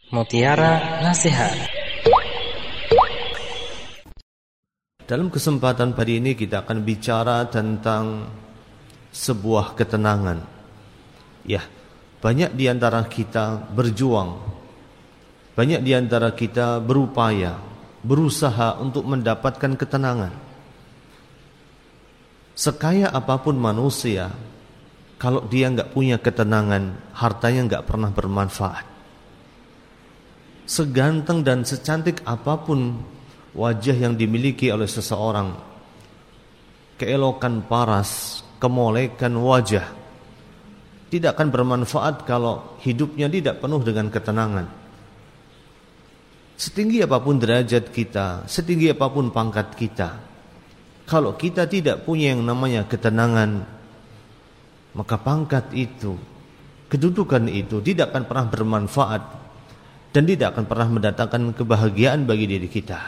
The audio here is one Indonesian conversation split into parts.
Mutiara Nasihat. Dalam kesempatan pagi ini kita akan bicara tentang sebuah ketenangan. Ya, banyak di antara kita berjuang, banyak di antara kita berupaya, berusaha untuk mendapatkan ketenangan. Sekaya apapun manusia, kalau dia enggak punya ketenangan, hartanya enggak pernah bermanfaat. Seganteng dan secantik apapun wajah yang dimiliki oleh seseorang, keelokan paras, kemolekan wajah, tidak akan bermanfaat kalau hidupnya tidak penuh dengan ketenangan. Setinggi apapun derajat kita, setinggi apapun pangkat kita, kalau kita tidak punya yang namanya ketenangan, maka pangkat itu, kedudukan itu tidak akan pernah bermanfaat dan tidak akan pernah mendatangkan kebahagiaan bagi diri kita.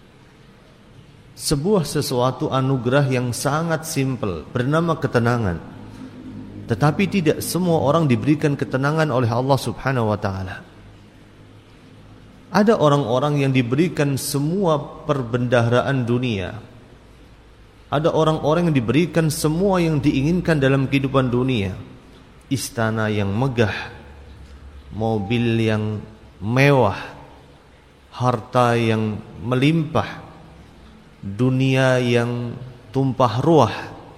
Sebuah sesuatu anugerah yang sangat simpel bernama ketenangan. Tetapi tidak semua orang diberikan ketenangan oleh Allah Subhanahu wa taala. Ada orang-orang yang diberikan semua perbendaharaan dunia. Ada orang-orang yang diberikan semua yang diinginkan dalam kehidupan dunia. Istana yang megah, mobil yang mewah, harta yang melimpah, dunia yang tumpah ruah.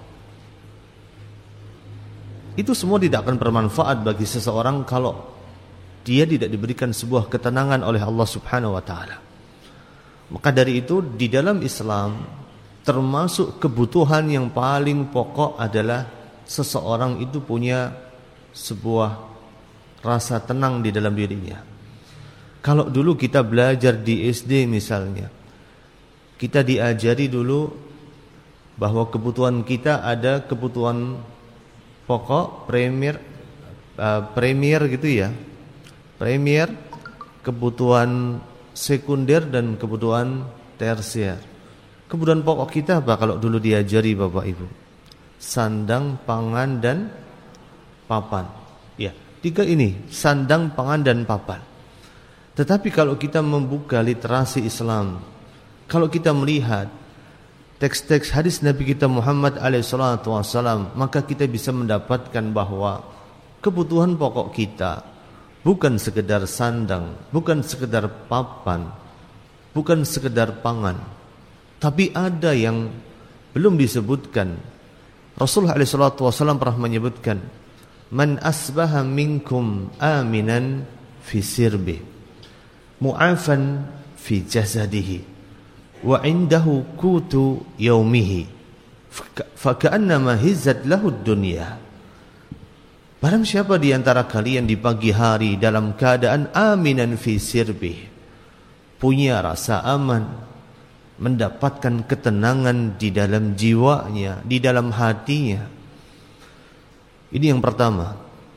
Itu semua tidak akan bermanfaat bagi seseorang kalau dia tidak diberikan sebuah ketenangan oleh Allah Subhanahu wa taala. Maka dari itu di dalam Islam termasuk kebutuhan yang paling pokok adalah seseorang itu punya sebuah rasa tenang di dalam dirinya. Kalau dulu kita belajar di SD misalnya, kita diajari dulu bahwa kebutuhan kita ada kebutuhan pokok, premier gitu ya. Premier, kebutuhan sekunder dan kebutuhan tersier. Kebutuhan pokok kita apa kalau dulu diajari Bapak Ibu? Sandang, pangan dan papan. Ya, tiga ini, sandang, pangan dan papan. Tetapi kalau kita membuka literasi Islam, kalau kita melihat teks-teks hadis Nabi kita Muhammad SAW, maka kita bisa mendapatkan bahwa kebutuhan pokok kita bukan sekedar sandang, bukan sekedar papan, bukan sekedar pangan, tapi ada yang belum disebutkan. Rasulullah SAW pernah menyebutkan, "Man asbaha minkum aminan fi sirbi, mu'afan fi jasadihi, wa indahu kutu yaumihi, faka'annama hizzat lahud dunya." Barang siapa di antara kalian di pagi hari dalam keadaan aminan fi sirbi, punya rasa aman, mendapatkan ketenangan di dalam jiwanya, di dalam hatinya. Ini yang pertama.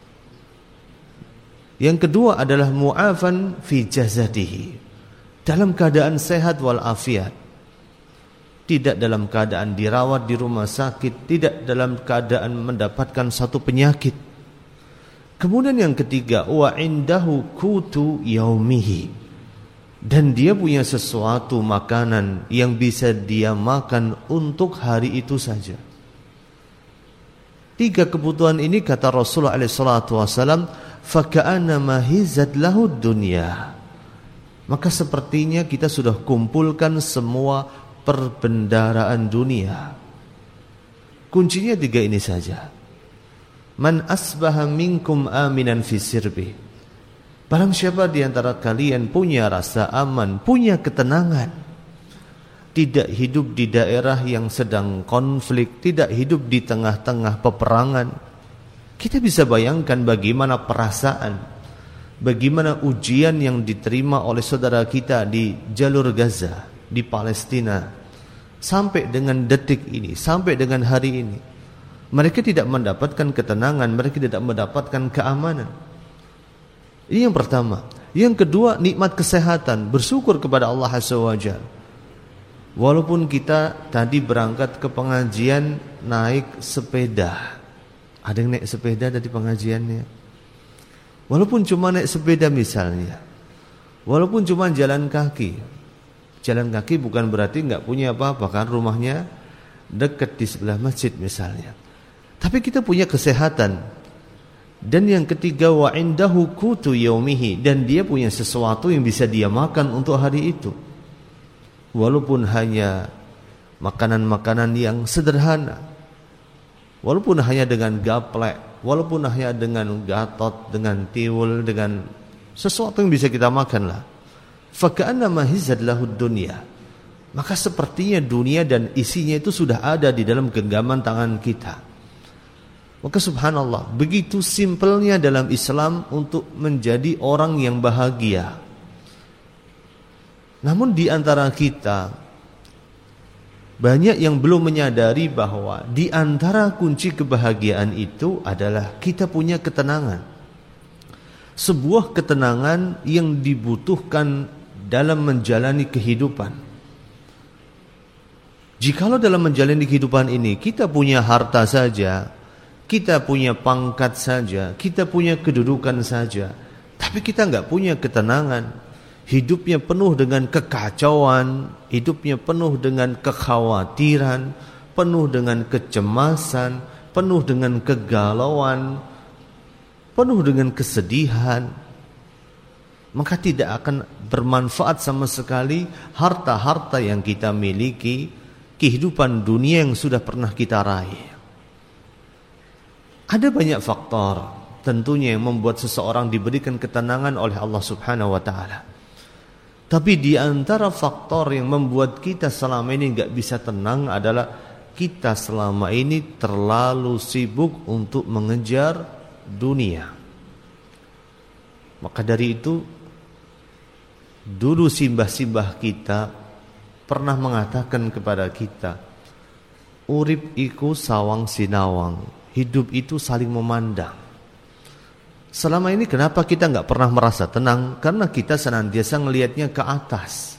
Yang kedua adalah mu'afan fi jasadihi, dalam keadaan sehat walafiat, tidak dalam keadaan dirawat di rumah sakit, tidak dalam keadaan mendapatkan satu penyakit. Kemudian yang ketiga, wa indahu kutu yaumihi, dan dia punya sesuatu makanan yang bisa dia makan untuk hari itu saja. Tiga kebutuhan ini kata Rasulullah SAW, faka'annama hizzat lahud dunya. Maka sepertinya kita sudah kumpulkan semua perbendaharaan dunia. Kuncinya tiga ini saja. Man asbaha minkum aminan fi sirbi, barang siapa di antara kalian punya rasa aman, punya ketenangan, tidak hidup di daerah yang sedang konflik, tidak hidup di tengah-tengah peperangan. Kita bisa bayangkan bagaimana perasaan, bagaimana ujian yang diterima oleh saudara kita di jalur Gaza, di Palestina, sampai dengan detik ini, sampai dengan hari ini. Mereka tidak mendapatkan ketenangan, mereka tidak mendapatkan keamanan. Ini yang pertama. Yang kedua, nikmat kesehatan, bersyukur kepada Allah Azza wa Jalla. Walaupun kita tadi berangkat ke pengajian naik sepeda, ada yang naik sepeda tadi pengajiannya. Walaupun cuma naik sepeda misalnya, Walaupun cuma jalan kaki. Jalan kaki bukan berarti nggak punya apa-apa kan, rumahnya dekat di sebelah masjid misalnya. Tapi kita punya kesehatan. Dan yang ketiga, wa indahu qutu yaumihi, dan dia punya sesuatu yang bisa dia makan untuk hari itu. Walaupun hanya makanan-makanan yang sederhana. Walaupun hanya dengan gaplek, walaupun hanya dengan gatot, dengan tiwul, dengan sesuatu yang bisa kita makan lah. Faka'annama hizad lahud dunya. Maka sepertinya dunia dan isinya itu sudah ada di dalam genggaman tangan kita. Maka subhanallah, begitu simpelnya dalam Islam untuk menjadi orang yang bahagia. Namun di antara kita banyak yang belum menyadari bahwa di antara kunci kebahagiaan itu adalah kita punya ketenangan. Sebuah ketenangan yang dibutuhkan dalam menjalani kehidupan. Jikalau dalam menjalani kehidupan ini kita punya harta saja, kita punya pangkat saja, kita punya kedudukan saja, tapi kita nggak punya ketenangan, hidupnya penuh dengan kekacauan, hidupnya penuh dengan kekhawatiran, penuh dengan kecemasan, penuh dengan kegalauan, penuh dengan kesedihan, maka tidak akan bermanfaat sama sekali harta-harta yang kita miliki, kehidupan dunia yang sudah pernah kita raih. Ada banyak faktor tentunya yang membuat seseorang diberikan ketenangan oleh Allah Subhanahu wa taala. Tapi di antara faktor yang membuat kita selama ini enggak bisa tenang adalah kita selama ini terlalu sibuk untuk mengejar dunia. Maka dari itu dulu simbah-simbah kita pernah mengatakan kepada kita, urip iku sawang sinawang, hidup itu saling memandang. Selama ini kenapa kita enggak pernah merasa tenang? Karena kita senantiasa melihatnya ke atas.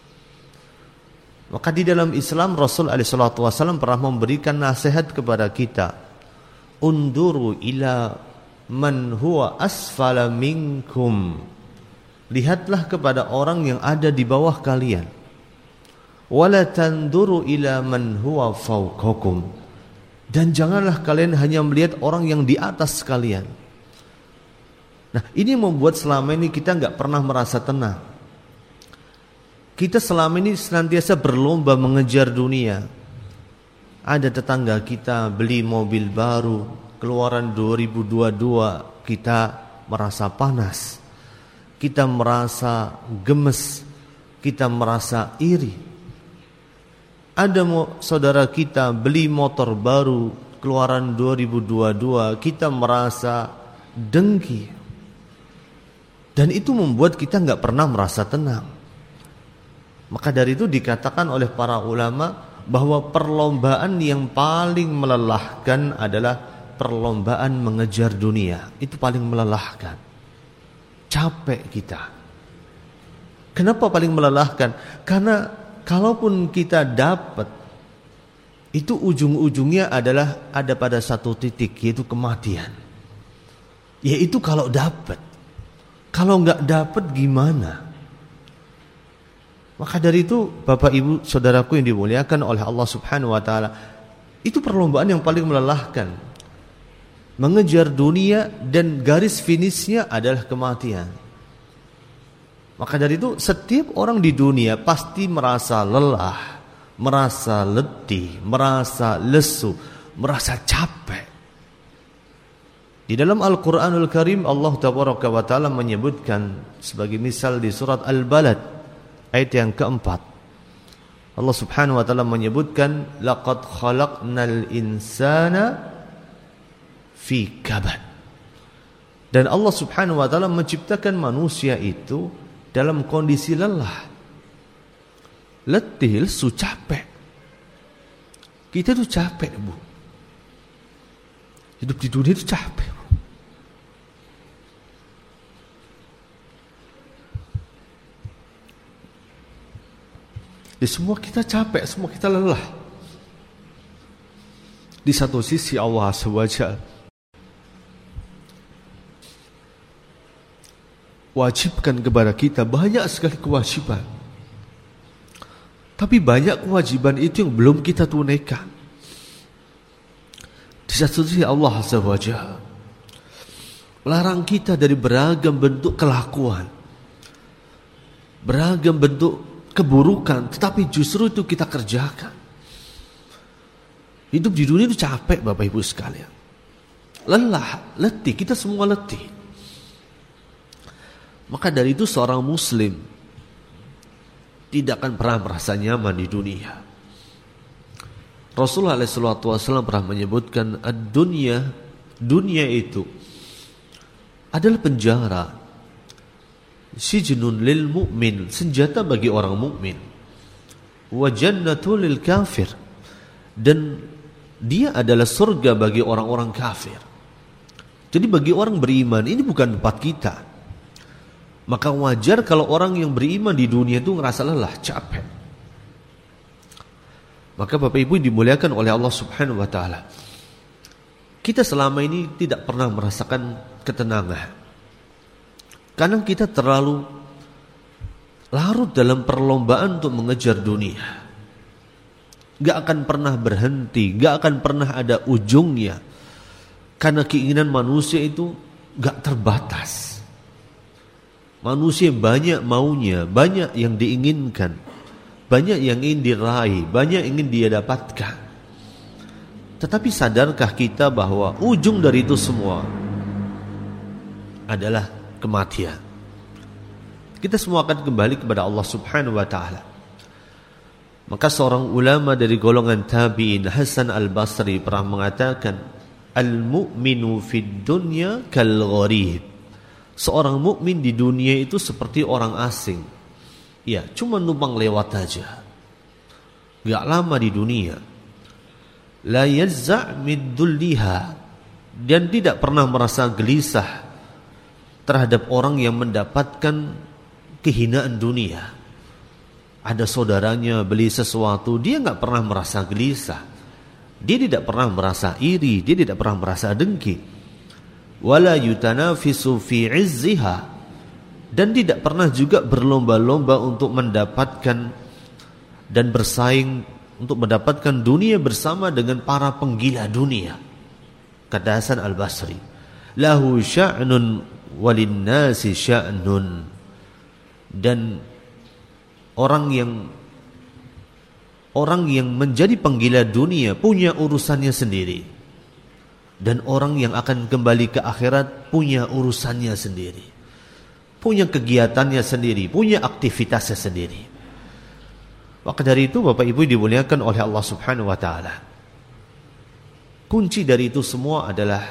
Maka di dalam Islam Rasul SAW pernah memberikan nasihat kepada kita, unduru ila man huwa asfala minkum, lihatlah kepada orang yang ada di bawah kalian. Wala tanduru ila man huwa fawqakum, dan janganlah kalian hanya melihat orang yang di atas kalian. Nah, ini membuat selama ini kita enggak pernah merasa tenang. Kita selama ini senantiasa berlomba mengejar dunia. Ada tetangga kita beli mobil baru, keluaran 2022, kita merasa panas, kita merasa gemes, kita merasa iri. Ada saudara kita beli motor baru, keluaran 2022, kita merasa dengki. Dan itu membuat kita enggak pernah merasa tenang. Maka dari itu dikatakan oleh para ulama bahwa perlombaan yang paling melelahkan adalah perlombaan mengejar dunia. Itu paling melelahkan. Capek kita. Kenapa paling melelahkan? Karena kalaupun kita dapat, itu ujung-ujungnya adalah ada pada satu titik, yaitu kematian. Yaitu kalau dapat. Kalau enggak dapat gimana? Maka dari itu Bapak Ibu saudaraku yang dimuliakan oleh Allah Subhanahu wa taala, itu perlombaan yang paling melelahkan. Mengejar dunia dan garis finishnya adalah kematian. Maka dari itu setiap orang di dunia pasti merasa lelah, merasa letih, merasa lesu, merasa capek. Di dalam Al-Quranul Karim Allah Tabaraka wa Ta'ala menyebutkan sebagai misal di surat Al-Balad ayat yang keempat, Allah Subhanahu wa Ta'ala menyebutkan laqad khalaqnal insana fi kabad. Dan Allah Subhanahu wa Ta'ala menciptakan manusia itu dalam kondisi lelah, letih, lesu, capek. Kita tuh capek, Bu. Hidup di dunia itu capek, Bu. Ya, semua kita capek, semua kita lelah. Di satu sisi Allah SWT wajibkan kepada kita banyak sekali kewajiban. Tapi banyak kewajiban itu yang belum kita tunaikan. Di satu sisi Allah Azza wa Jalla melarang kita dari beragam bentuk kelakuan, beragam bentuk keburukan, tetapi justru itu kita kerjakan. Hidup di dunia itu capek Bapak Ibu sekalian. Lelah, letih, kita semua letih. Maka dari itu seorang muslim tidak akan pernah merasa nyaman di dunia. Rasulullah SAW pernah menyebutkan dunia itu adalah penjara, sijnun lil mu'min, senjata bagi orang mukmin, wa jannatul lil kafir, dan dia adalah surga bagi orang-orang kafir. Jadi bagi orang beriman ini bukan tempat kita. Maka wajar kalau orang yang beriman di dunia itu ngerasa lelah, capek. Maka Bapak Ibu dimuliakan oleh Allah Subhanahu wa taala. Kita selama ini tidak pernah merasakan ketenangan. Karena kita terlalu larut dalam perlombaan untuk mengejar dunia. Gak akan pernah berhenti, gak akan pernah ada ujungnya. Karena keinginan manusia itu gak terbatas. Manusia banyak maunya, banyak yang diinginkan, banyak yang ingin diraih, banyak yang ingin dia dapatkan. Tetapi sadarkah kita bahwa ujung dari itu semua adalah kematian? Kita semua akan kembali kepada Allah Subhanahu wa taala. Maka seorang ulama dari golongan tabi'in, Hasan al-Basri, pernah mengatakan, al-mu'minu fid dunya kal gharib. Seorang mukmin di dunia itu seperti orang asing. Ya, cuma numpang lewat aja. Gak lama di dunia. La yazza' min dulliha, dan tidak pernah merasa gelisah terhadap orang yang mendapatkan kehinaan dunia. Ada saudaranya beli sesuatu, dia gak pernah merasa gelisah. Dia tidak pernah merasa iri, dia tidak pernah merasa dengki. Wala yutanafisu fi izziha, dan tidak pernah juga berlomba-lomba untuk mendapatkan dan bersaing untuk mendapatkan dunia bersama dengan para penggila dunia. Kata Hasan al-Basri, lahu sya'nun walin nasi sya'nun, dan orang yang menjadi penggila dunia punya urusannya sendiri. Dan orang yang akan kembali ke akhirat punya urusannya sendiri, punya kegiatannya sendiri, punya aktivitasnya sendiri. Maka dari itu Bapak Ibu dimuliakan oleh Allah Subhanahu wa taala, kunci dari itu semua adalah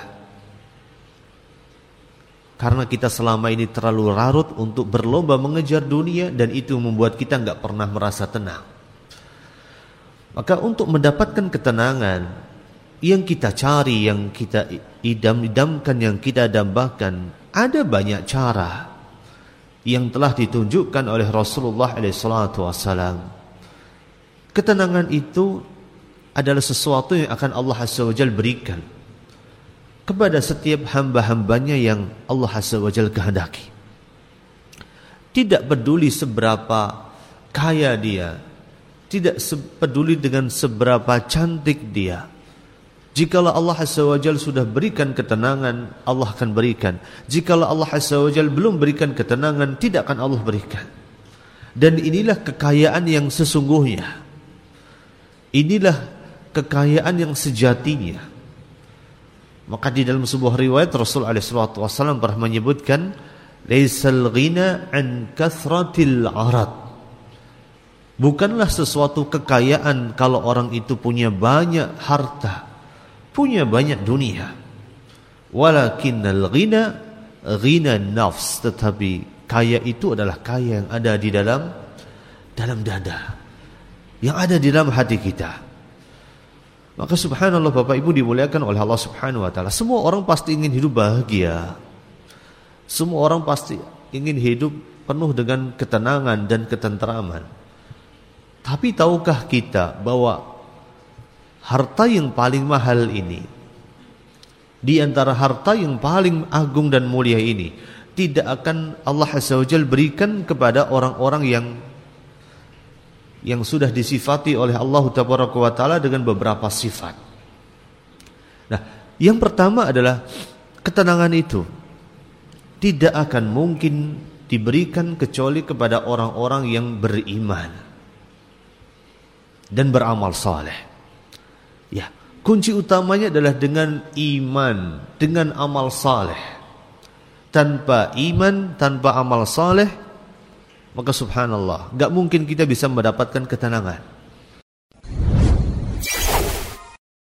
karena kita selama ini terlalu larut untuk berlomba mengejar dunia, dan itu membuat kita gak pernah merasa tenang. Maka untuk mendapatkan ketenangan yang kita cari, yang kita idam-idamkan, yang kita dambakan, ada banyak cara yang telah ditunjukkan oleh Rasulullah SAW. Ketenangan itu adalah sesuatu yang akan Allah Azza wa Jalla berikan kepada setiap hamba-hambanya yang Allah Azza wa Jalla kehendaki. Tidak peduli seberapa kaya dia, tidak peduli dengan seberapa cantik dia. Jikalau Allah Azza wa Jalla sudah berikan ketenangan, Allah akan berikan. Jikalau Allah Azza wa Jalla belum berikan ketenangan, tidak akan Allah berikan. Dan inilah kekayaan yang sesungguhnya. Inilah kekayaan yang sejatinya. Maka di dalam sebuah riwayat Rasul SAW pernah menyebutkan, laisal ghina an kathratil arad. Bukanlah sesuatu kekayaan kalau orang itu punya banyak harta, punya banyak dunia. Walakinnal ghina ghina nafs, tetapi kaya itu adalah kaya yang ada di dalam dada, yang ada di dalam hati kita. Maka subhanallah Bapak Ibu dimuliakan oleh Allah Subhanahu wa taala, semua orang pasti ingin hidup bahagia. Semua orang pasti ingin hidup penuh dengan ketenangan dan ketenteraman. Tapi tahukah kita bahwa harta yang paling mahal ini, di antara harta yang paling agung dan mulia ini, tidak akan Allah Azza wa Jalla berikan kepada orang-orang yang sudah disifati oleh Allah Tabaraka wa Ta'ala dengan beberapa sifat. Nah, yang pertama adalah ketenangan itu tidak akan mungkin diberikan kecuali kepada orang-orang yang beriman dan beramal saleh. Ya, kunci utamanya adalah dengan iman, dengan amal saleh. Tanpa iman, tanpa amal saleh, maka subhanallah, gak mungkin kita bisa mendapatkan ketenangan.